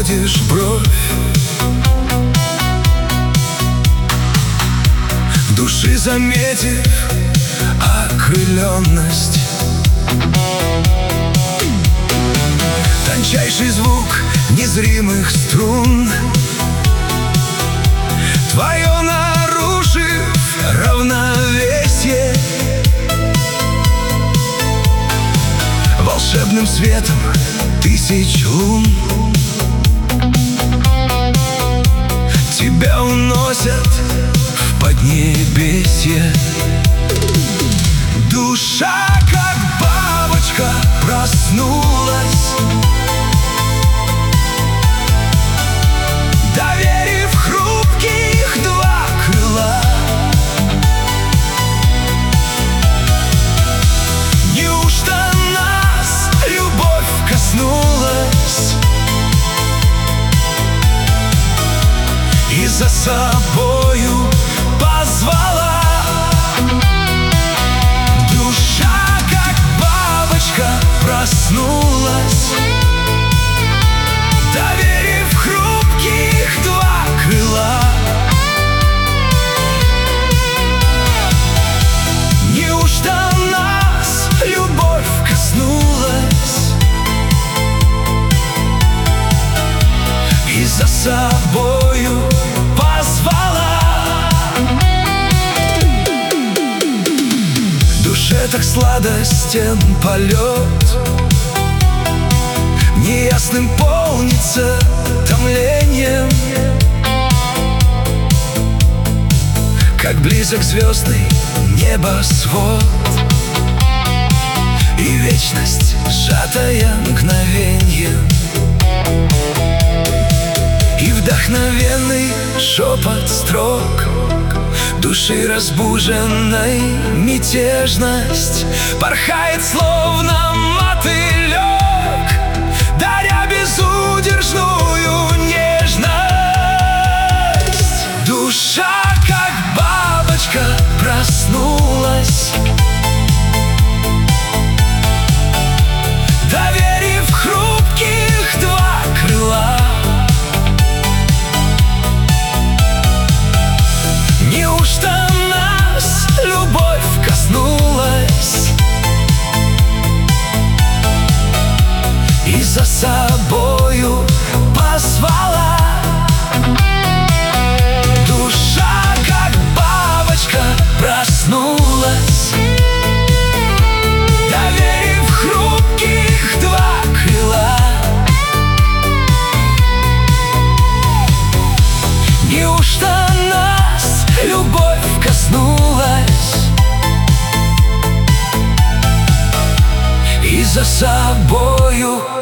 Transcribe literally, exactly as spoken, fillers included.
сводишь бровь. В души заметив окрыленность, тончайший звук незримых струн, твое нарушив равновесие, волшебным светом тысяч лун тебя уносят в поднебесье. Душа, как бабочка, проснулась, доверив хрупких два крыла. Неужто нас любовь коснулась и за собою позвала? Душа, как бабочка, проснулась, доверив хрупких два крыла. Неужто нас любовь коснулась и за собою позвала? Душе так сладостен полет, неясным полнится томлением, как близок звездный небосвод и вечность, сжатая мгновеньем, и вдохновенный шепот строк души разбуженной мятежность порхает, словно мотылек, даря безудержную нежность. Душа, как бабочка, проснулась, доверив хрупких два крыла. Неужто нас любовь коснулась и за собою позвала? Душа, как бабочка, проснулась, доверив хрупких два крыла. Неужто нас любовь коснулась и за собою